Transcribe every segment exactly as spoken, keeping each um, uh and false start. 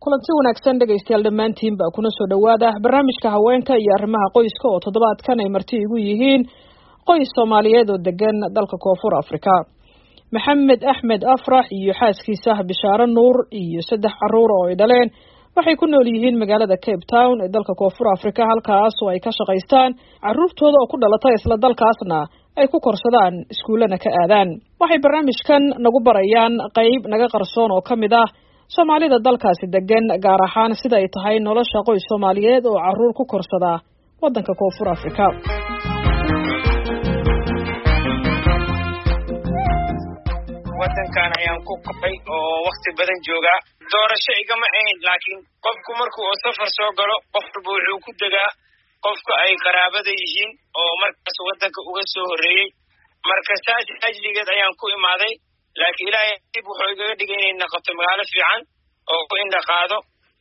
kulanti wanaagsan dhegaystayaal dhammaantiinba kuna soo dhawaada barnaamijka haweenka iyo arrimaha qoyska oo toddobaadkan ay marti igu yihiin qoys Soomaaliyeed oo degan dalka Koonfur Afrika. Maxamed Axmed Afrax iyo xaaskiisa Bishaaro Nuur iyo saddex carruur oo ay dhaleen waxay ku nool yihiin magaalada Cape Town ee dalka Koonfur Afrika, halkaas oo ay ka shaqaystaan carruurtooda oo ku dhalatay isla dalkaasna ay ku korsadaan iskuulana ka aadaan. Waxay barnaamijkan nagu barayaan qayb naga qarsoon oo kamid ah Soomaalida dalkaasi degan, gaar ahaan sida ay tahay nolosha qoys Soomaaliyeed oo carruur ku korsada wadanka Koonfur Afrika. wadankan ayaan ku qabay oo waqti badan jooga. doorasho igama ahayn, laakiin qofku markuu oo safar soo galo qofku wuxuu ku degaa qofka ay qaraabada yihiin oo markaas wadanka uga soo horeeyay. marka saas ajligeed ayaan ku imaaday, laakiin ilaahay dib wuxuu igaga dhigay inay noqoto magaalo fiican oo ku indha qaado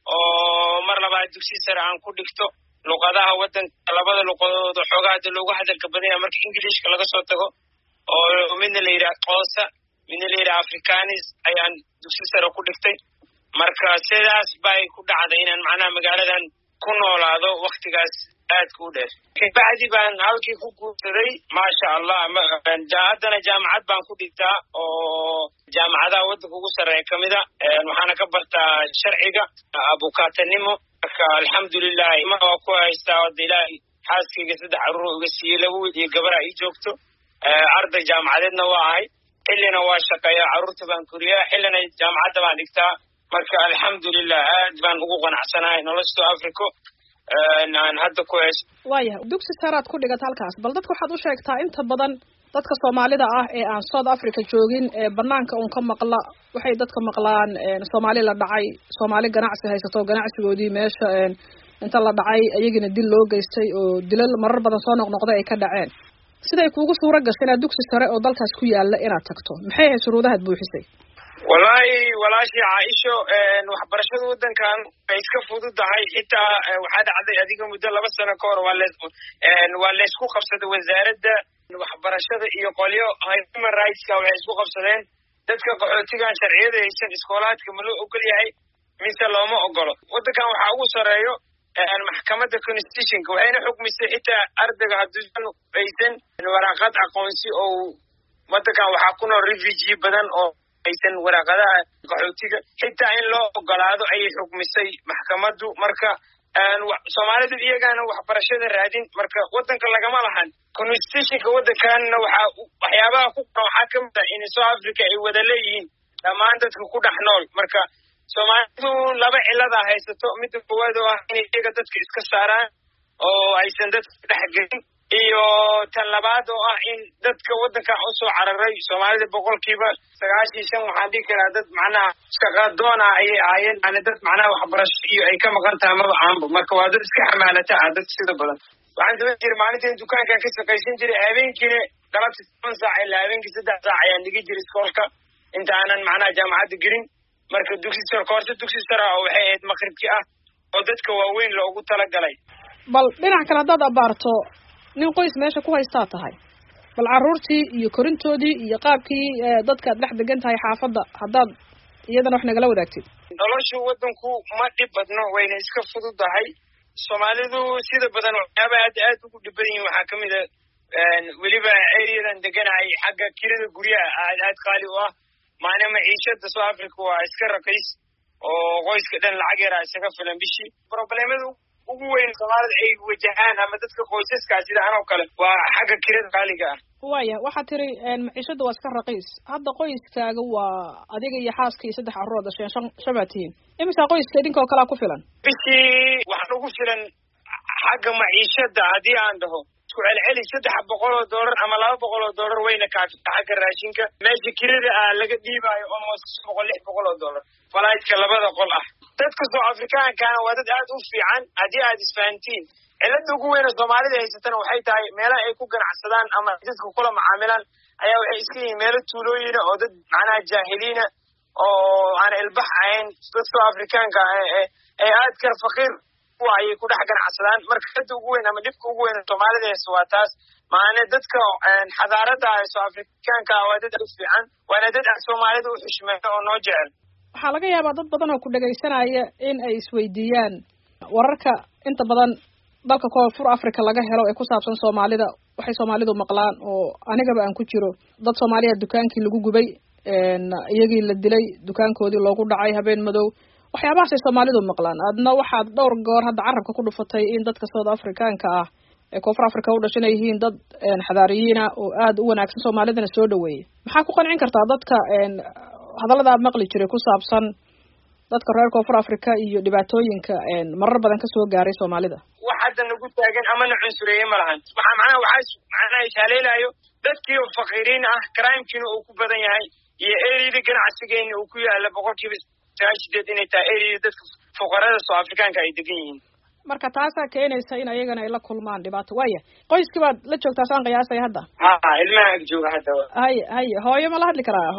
oo mar labaad dugsi sare aan ku dhigto luqadaha wadanka. labada luqadood xoogaada loogu hadalka badan yahay marka Englishka laga soo tago, oo midna la yiraahdo Xoosa, midna la yiraahdo Afrikaans ayaan dugsi sare ku dhigtay. marka sidaas bay ku dhacday inaan macnaha magaaladan ku noolaado waqtigaas aad ku dheer. kabacdi baan halkii ku guursaday maasha Allah. haddana jaamacad baan ku dhigtaa oo jaamacadaha wadanka ugu sarreeya kamid a, waxaana ka bartaa sharciga abukaatanimo. marka alxamdulilah ma waa ku haystaa wada ilaahay xaaskayga saddex carruur uga siiyey, laba wiil iyo gabar ay joogto. arday jaamacadeedna waa ahay, xillina waa shaqeeyaa, carruurta baan koriyaa, xillina jaamacadda baan dhigtaa. marka alxamdulilah aad baan ugu qanacsanahay nolosha Afrika aan hadda ku haysto. waayahay dugsi saraad ku dhigata halkaas, bal dadka waxaad u sheegtaa inta badan dadka Soomaalida ah ee aan South Africa joogin ee banaanka uun ka maqla, waxay dadka maqlaan Soomaali la dhacay, Soomaali ganacsi haysato, ganacsigoodii meesha inta la dhacay ayagina dil loo geystay oo dilal marar badan soo noqnoqday ay ka dhaceen. siday kuugu suura gashay inaad dugsi sare oo dalkaas ku yaala inaad tagto, maxay ahayd shuruudahaad buuxisay? wallaahi walaashii Caaisho, waxbarashada wadankan way iska fududahay. xitaa waxaa dhacday adiga muddo laba sano ka hor waa la waa la isku qabsaday wasaaradda waxbarashada iyo qolyo human rightska waxay isku qabsadeen dadka qaxootigan sharciyada haysan iskoolaadka ma loo ogol yahay mise looma ogolo. wadankan waxaa ugu sareeyo maxkamadda constitutionka, waxayna xukmisay xitaa ardayga hadduu aysan waraaqad aqoonsi oo wadankan waxaa ku nool refugee badan oo aysan waraaqadaha qaxootiga xitaa in loo ogolaado ayay xukmisay maxkamaddu. marka Soomaalida iyagana waxbarashada raadin, marka wadanka lagama lahan constitutionka wadankanna waxaa waxyaabaha ku qoran waxaa kamid ah in South Africa ay wada leeyihiin dhammaan dadka ku dhex nool. marka Soomaalidu laba cilada haysato, midda koowaad oo ah inay iyaga dadka iska saaraan oo aysan dadka dhex gelin, iyo tan labaad oo ah in dadka wadanka u soo cararay Soomaalida boqolkiiba sagaashan iyo shan waxaan dhihi karaa dad macnaha shaqo doon ah ayay ahaayeen, yani dad macnaha waxbarasho iyo ay ka maqan tahay maba aanba. marka waa dad iska xamaalata ah dadka sida badan. waxaan daba jiray maalintii dukaankan ka shaqaysan jiray, habeenkiina galabtii toban saac ilaa habeenkii saddex saac ayaan dhigi jiray iskoolka inta aanan macnaha jaamacadda gelin. marka dugsi sare koorso dugsi sare oo waxay ahayd maqribkii ah oo dadka waaweyn loogu talagalay. bal dhinac kale haddaad abaarto nin qoys meesha ku haystaa tahay, bal carruurtii iyo korintoodii iyo qaabkii dadka aad dhex degan tahay xaafadda haddaad iyadana wax nagala wadaagtid. nolosha wadanku ma dhib badno, wayna iska fududahay. Soomaalidu sida badan waxyaabaha aad aad ugu dhib badan yihiin waxaa kamid a weliba areadan deganahay xagga kirada guryaha aad aad qaali u ah. maana maciishada South Africa waa iska raqiis oo qoyska dhan lacag yar isaga filan bishii. problemada ugu weyn Soomaalida ay wajahaan ama dadka qoysaska sida anoo kale waa xagga kirada qaaliga ah. waaya waxaad tiri maciishada waa iska raqiis. hadda qoyskaaga waa adiga iyo xaaska iyo saddex carruur dhasheen shan shabaatiin, imisa qoyska idinka oo kale ku filan bishii? waxaan ugu filan xagga maciishada haddii aan dhaho isku celceli saddex boqol oo doolar ama laba boqol oo doolar wayna kaafita xagga raashinka. meesha kirada ah laga dhiibaayo almost boqol lix boqol oo doolar falaydka labada qol ah. dadka South Afrikaankaana waa dad aad u fiican haddii aad isfahantiin. cilada ugu weyn Soomaalida haysatana waxay tahay meelaha ay ku ganacsadaan ama dadka kula macaamilaan ayaa waxay iska yihiin meelo tuulooyina oo dad macnaha jaahiliina oo aan ilbax ahayn. dadka South Afrikaanka ee aad kar faqiir ayay ku dhex ganacsadaan. marka hadda ugu weyn ama dhibka ugu weyn Soomaalida hayso waa taas. maana dadka xadaarada South Afrikaanka waa dad aad u fiican, waana dad Soomaalida u xushmeeyo oo noo jecel. waxaa laga yaabaa dad badan oo ku dhagaysanaya in ay isweydiiyaan wararka inta badan dalka koonfur africa laga helo ee ku saabsan soomaalida waxay soomaalidu maqlaan oo anigaba aan ku jiro dad soomaaliya dukaankii lagu gubay iyagii la dilay dukaankoodii loogu dhacay habeen madow waxyaabahaasay soomaalidu maqlaan adna waxaad dhowr goor hadda carabka ku dhufatay in dadka south africaanka ah ee koonfur africa u dhashan ay yihiin dad xadaariyiina oo aada u wanaagsan soomaalidana soo dhaweeyay maxaa ku qancin kartaa dadka hadallada aad maqli jiray ku saabsan dadka reer koonfur africa iyo dhibaatooyinka marar badan kasoo gaaray soomaalida wax hadda nagu taagan amana cunsureeye ma lahan waxaa macnaha waxaa macnaha ishaleelayo dadkii oo faqiiriin ah crimekiina uu ku badan yahay iyo ereyada ganacsigeena uu ku yaala boqolkiiba sagaal sideed inay tahay ereyada dadka fuqarada soo afrikaanka ay degan yihiin marka taasaa keenaysa in ayagana ay la kulmaan dhibaato waaya qoyskii baad la joogtaa saan qiyaasay hadda ha ilmaha ag jooga hadda haye haye hooyo ma la hadli karaa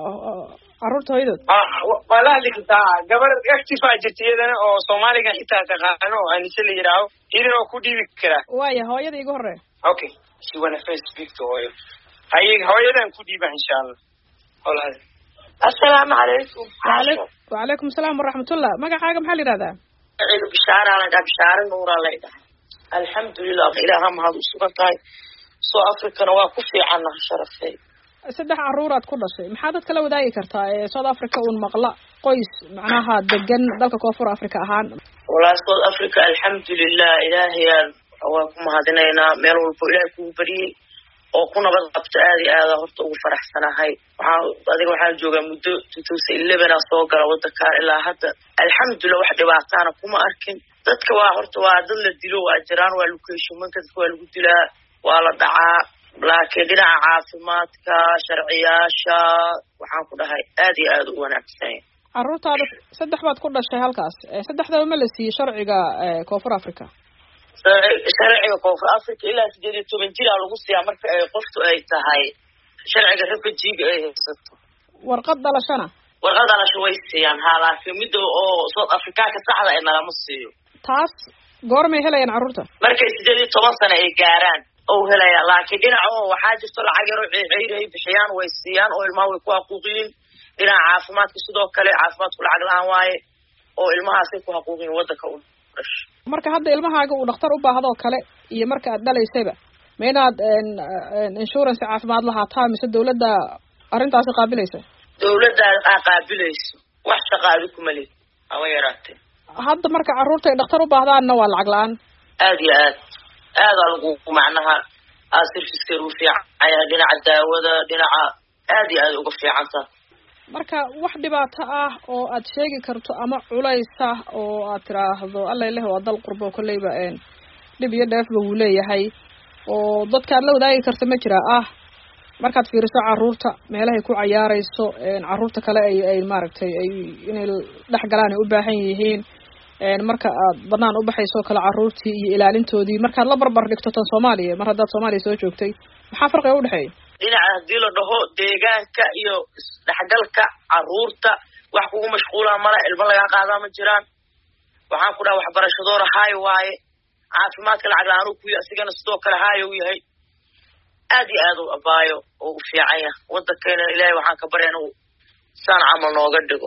carruurta hooyadood waa la hadli kartaa gabar actifaa jirta iyadana oo soomaaliga xitaa taqaano oo anise la yidhaaho idan oo ku dhiibi karaa waaya hooyada iga horre okay she wanna first speak to hooyo haye hooyadan ku dhiiba insha allah holaad assalaamu calaykum wacalaykum asalaam waraxmatullah magacaaga maxaa la yidhahdaa bishaara la dhaha bishaara nuura la dhaha alxamdulilah ilaaha mahad u sugan tahay soo africana waa ku fiicanna sharafay saddex carruuraad ku dhashay maxaa dadka la wadaagi kartaa ee south africa uun maqla qoys macnaha degan dalka koonfur africa ahaan walaa south africa alxamdulilah ilaahayaan waa ku mahadinaynaa meel walbo ilaahay kugu bariyey oo ku nabad qabta aada iyo aada horta ugu faraxsanahay waxaa adiga waxaan joogaa muddo two thousand eleven aa soo gala wadankaan ilaa hadda alxamdulilah wax dhibaataana kuma arkin dadka waa horta waa dad la dilo waa jiraan waa locationmanka dadka waa lagu dilaa waa la dhacaa laakiin dhinaca caafimaadka sharciyaasha waxaan ku dhahay aada iyo aada u wanaagsan carruurtaada saddex baad ku dhashay halkaas saddexdaba ma la siiyey sharciga koonfur africa sharciga koonfur africa ilaa sideed iyo toban jir aa lagu siiyaa marka ay qoftu ay tahay sharciga refujiga ay haysato warqad dhalashana warqad dhalasho way siiyaan haa laakiin midda oo south africaanka saxda ay nalama siiyo taas goormay helayaan carruurta markay sideed iyo toban sano ay gaaraan oo helaya laakiin dhinaca oo waxaa jirto lacag yaro ceyr ay bixiyaan way siiyaan oo ilmaha way ku haquuqiyin dhinaca caafimaadka sidoo kale caafimaadku lacag la-aan waaye oo ilmahaasay ku haquuqiyin wadanka u dhashay marka hadda ilmahaaga uu dhakhtar u baahdo kale iyo marka aad dhalaysayba ma inaad insurance caafimaad lahaataa mise dawladda arrintaasi qaabilaysa dawladda aa qaabilayso wax shaqaadi kuma leh haba yaraatee hadda marka carruurta ay dhakhtar u baahdaanna waa lacag la-aan aada iyo aad aada lagu macnaha aa servicekeedu u fiican dhinaca daawada dhinaca aada iyo aada uga fiicanta marka wax dhibaato ah oo aad sheegi karto ama culaysa oo aad tiraahdo alla leh waa dal qurbo kolleyba dhib iyo dheefba wuu leeyahay oo dadka aad la wadaagi karta ma jira ah markaad fiiriso carruurta meelahay ku cayaarayso carruurta kale ay ay maaragtay ay inay dhex galaan ay u baahan yihiin marka aad banaan u baxayso kale carruurtii iyo ilaalintoodii markaad la barbar dhigto tan soomaaliya mar haddaad soomaaliya soo joogtay maxaa farqiga udhexeeya dhinaca haddii la dhaho deegaanka iyo isdhexgalka carruurta wax kugu mashquulaa mala ilmo lagaa qaadaa ma jiraan waxaan ku dhaha waxbarashadoona haayo waaye caafimaadka lacag la-aan u kuya asigana sidoo kale haayo u yahay aada iyo aada u abaayo oo u fiican yahay wadankeena ilaahay waxaan ka barya inuu saan camal nooga dhigo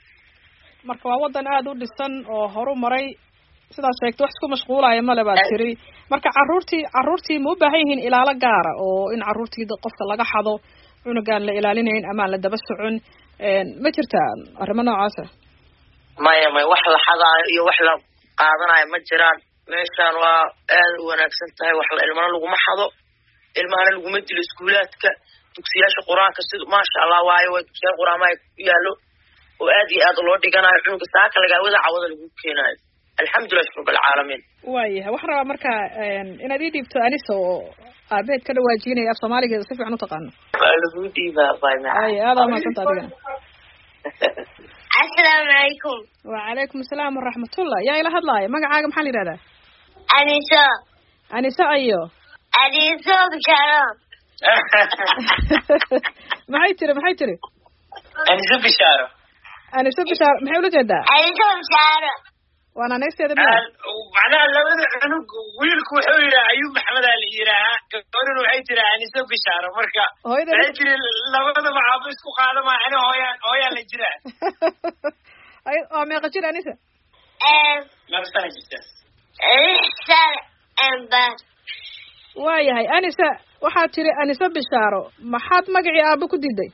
marka waa wadan aada u dhisan oo horu maray sidaad sheegtay wax isku mashquulaya male baad tiri marka carruurtii carruurtii ma u baahan yihiin ilaalo gaara oo in carruurtii qofka laga xado cunugaan la ilaalinayn amaan la daba socon ma jirtaa arrimo noocaasa maya maya wax la xadaayo iyo wax la qaadanayo ma jiraan meeshaan waa aada u wanaagsan tahay wax la ilmana laguma xado ilmahana laguma dilo iskuulaadka dugsiyaasha qur-aanka sida maasha allah waayo waa dugsiyaal qur-aamaha ku yaalo oo aada iyo aada loo dhiganayo cunuga saaka lagaawada cawada lagu keenaayo alxamdulilah shukr bilcaalamiin waayahay waxaan rabaa marka inaad ii dhiibto anisa oo aabeed ka dhawaajinaya af soomaaligeeda si fiican u taqaano waa lagu dhiibaa ay aada umadsanta adigana assalaamu calaykum wacalaykum asalaam waraxmatullah yaa ila hadlaaya magacaaga maxaa la yidhahdaa aniso aniso ayo aniso bishaaro maxay tiri maxay tiri aniso bishaaro aniso bishaaro maxay ula jeedaa aniso bishaaro waana neefteeda miya macnaha labada cunug wiilku wuxuu yidhaha ayuub maxamed aa la yidhaahaa gabadhuna waxay tiraa aniso bishaaro marka waxay tiri labadaba caabo isku qaadama ani hooyaan hooyaan la jiraa waa meeqa jir anisa laba sana jirta waayahay anisa waxaad tiri aniso bishaaro maxaad magacii aaba ku diiday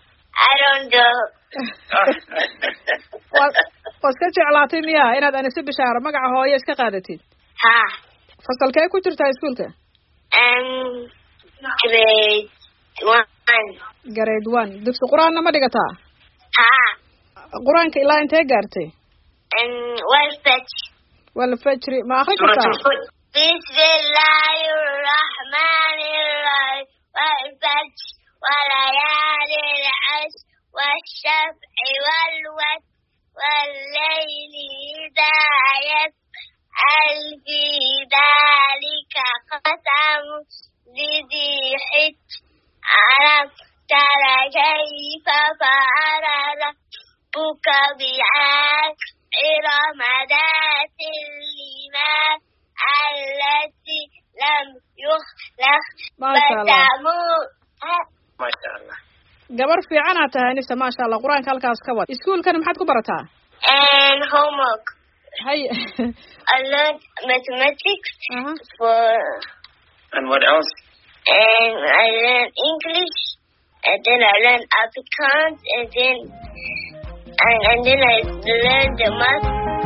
waad iska jeclaatay miya inaad aniso bishaaro magaca hooyo iska qaadatid ha fasalkee ku jirtaa iskuolka grade one grade one dugsi qur-aanna ma dhigataa ha qur-aanka ilaa intee gaartay walfajr walfajri ma akri kartaa bismillahi rahmani rahim walfajr walayali lcashr washafci walwatr والليل إذا يسأل في ذلك قسم ذي حجر ألم تر كيف فعل ربك بعاد إرم ذات العماد التي لم يخلق مثله ما شاء الله gabar fiican aad tahay anisa maasha allah qur-aanka halkaas ka wad iskuolkana maxaad ku barataa and homework hay I learned mathematics uh-huh. for and what else and I learned English and then I learned Afrikaans and then and, and then I learned the math.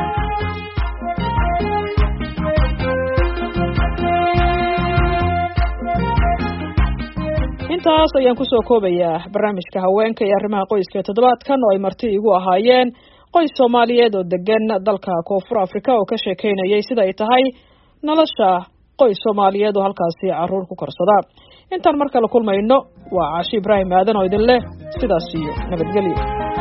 intaas ayaan kusoo koobayaa barnaamijka haweenka iyo arrimaha qoyska ee toddobaadkan oo ay marti igu ahaayeen qoys soomaaliyeed oo degan dalka koonfur afrika oo ka sheekeynayay sida ay tahay nolosha qoys soomaaliyeed oo halkaasi carruur ku korsada intaan mar kale kulmayno waa caashi ibraahim aadan oo idin leh sidaas iyo nabadgelyo